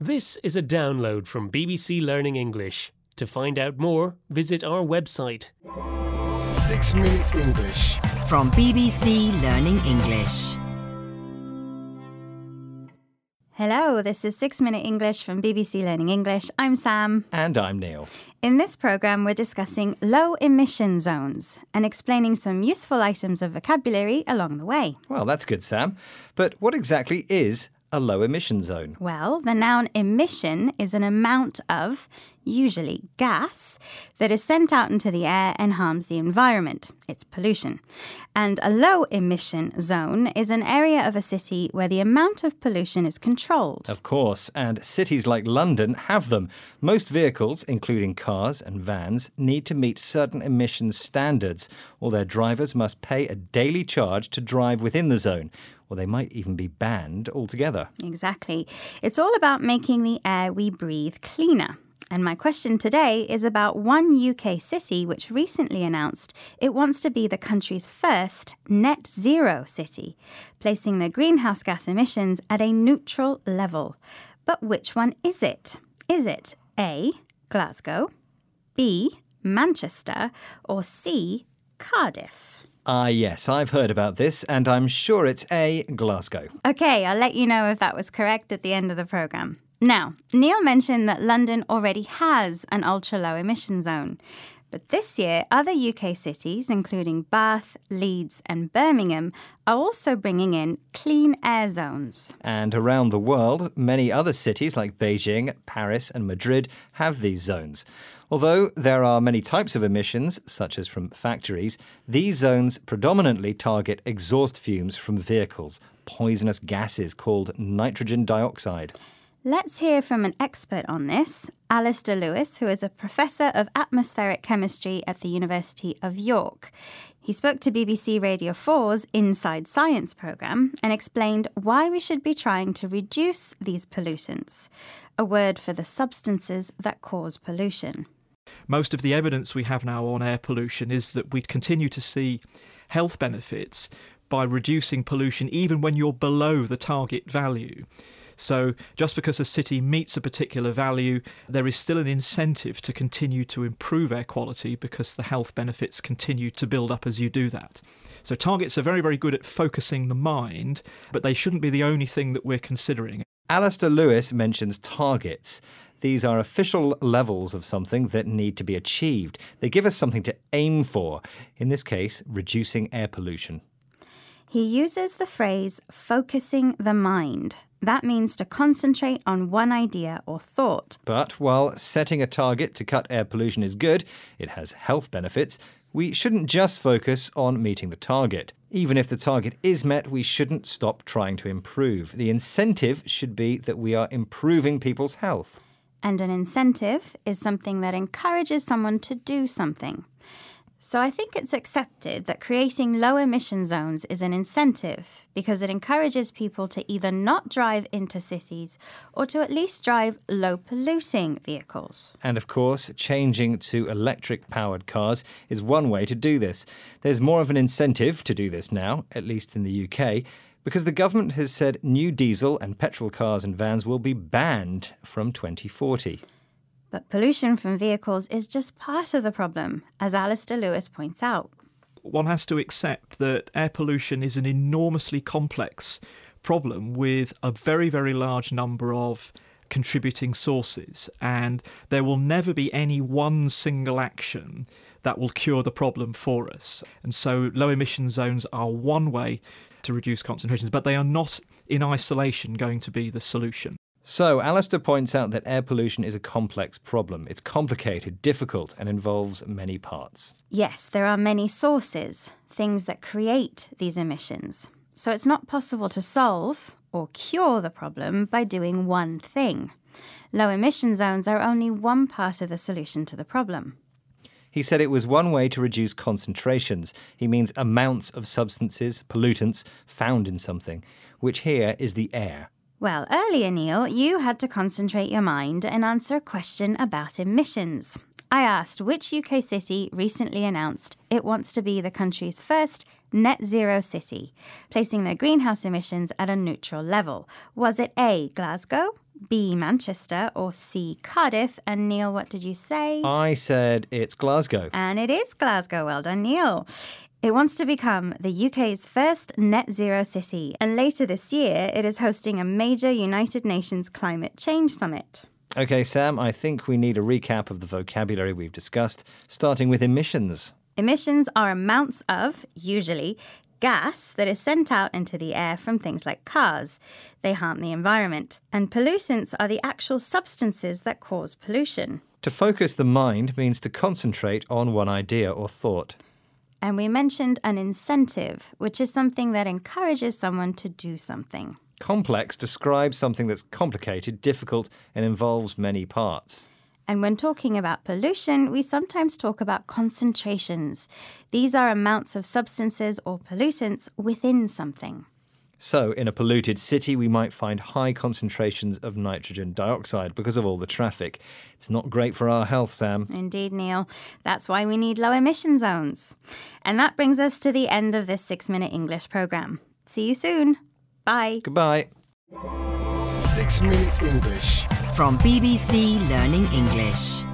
This is a download from BBC Learning English. To find out more, visit our website. 6 Minute English. From BBC Learning English. Hello, this is 6 Minute English from BBC Learning English. I'm Sam. And I'm Neil. In this programme, we're discussing low emission zones and explaining some useful items of vocabulary along the way. Well, that's good, Sam. But what exactly is a low emission zone? Well, the noun emission is an amount of, usually gas, that is sent out into the air and harms the environment. It's pollution. And a low emission zone is an area of a city where the amount of pollution is controlled. Of course, and cities like London have them. Most vehicles, including cars and vans, need to meet certain emissions standards, or their drivers must pay a daily charge to drive within the zone. Or they might even be banned altogether. Exactly. It's all about making the air we breathe cleaner. And my question today is about one UK city which recently announced it wants to be the country's first net zero city, placing their greenhouse gas emissions at a neutral level. But which one is it? Is it A, Glasgow, B, Manchester, or C, Cardiff? Yes, I've heard about this, and I'm sure it's A, Glasgow. OK, I'll let you know if that was correct at the end of the programme. Now, Neil mentioned that London already has an ultra-low emission zone. But this year, other UK cities, including Bath, Leeds and Birmingham, are also bringing in clean air zones. And around the world, many other cities like Beijing, Paris and Madrid have these zones. Although there are many types of emissions, such as from factories, these zones predominantly target exhaust fumes from vehicles, poisonous gases called nitrogen dioxide. Let's hear from an expert on this, Alistair Lewis, who is a professor of atmospheric chemistry at the University of York. He spoke to BBC Radio 4's Inside Science programme and explained why we should be trying to reduce these pollutants, a word for the substances that cause pollution. Most of the evidence we have now on air pollution is that we continue to see health benefits by reducing pollution even when you're below the target value. So just because a city meets a particular value, there is still an incentive to continue to improve air quality because the health benefits continue to build up as you do that. So targets are very, very good at focusing the mind, but they shouldn't be the only thing that we're considering. Alistair Lewis mentions targets. These are official levels of something that need to be achieved. They give us something to aim for, in this case, reducing air pollution. He uses the phrase focusing the mind. That means to concentrate on one idea or thought. But while setting a target to cut air pollution is good, it has health benefits, we shouldn't just focus on meeting the target. Even if the target is met, we shouldn't stop trying to improve. The incentive should be that we are improving people's health. And an incentive is something that encourages someone to do something. So I think it's accepted that creating low emission zones is an incentive because it encourages people to either not drive into cities or to at least drive low polluting vehicles. And of course, changing to electric powered cars is one way to do this. There's more of an incentive to do this now, at least in the UK, because the government has said new diesel and petrol cars and vans will be banned from 2040. But pollution from vehicles is just part of the problem, as Alistair Lewis points out. One has to accept that air pollution is an enormously complex problem with a very, very large number of contributing sources, and there will never be any one single action that will cure the problem for us. And so low emission zones are one way to reduce concentrations, but they are not in isolation going to be the solution. So, Alistair points out that air pollution is a complex problem. It's complicated, difficult, and involves many parts. Yes, there are many sources, things that create these emissions. So it's not possible to solve or cure the problem by doing one thing. Low emission zones are only one part of the solution to the problem. He said it was one way to reduce concentrations. He means amounts of substances, pollutants, found in something, which here is the air. Well, earlier, Neil, you had to concentrate your mind and answer a question about emissions. I asked which UK city recently announced it wants to be the country's first net zero city, placing their greenhouse emissions at a neutral level. Was it A, Glasgow, B, Manchester, or C, Cardiff? And Neil, what did you say? I said it's Glasgow. And it is Glasgow. Well done, Neil. It wants to become the UK's first net zero city, and later this year it is hosting a major United Nations climate change summit. Okay, Sam, I think we need a recap of the vocabulary we've discussed, starting with emissions. Emissions are amounts of, usually, gas that is sent out into the air from things like cars. They harm the environment. And pollutants are the actual substances that cause pollution. To focus the mind means to concentrate on one idea or thought. And we mentioned an incentive, which is something that encourages someone to do something. Complex describes something that's complicated, difficult, and involves many parts. And when talking about pollution, we sometimes talk about concentrations. These are amounts of substances or pollutants within something. So, in a polluted city, we might find high concentrations of nitrogen dioxide because of all the traffic. It's not great for our health, Sam. Indeed, Neil. That's why we need low emission zones. And that brings us to the end of this 6-Minute English program. See you soon. Bye. Goodbye. 6 Minute English. From BBC Learning English.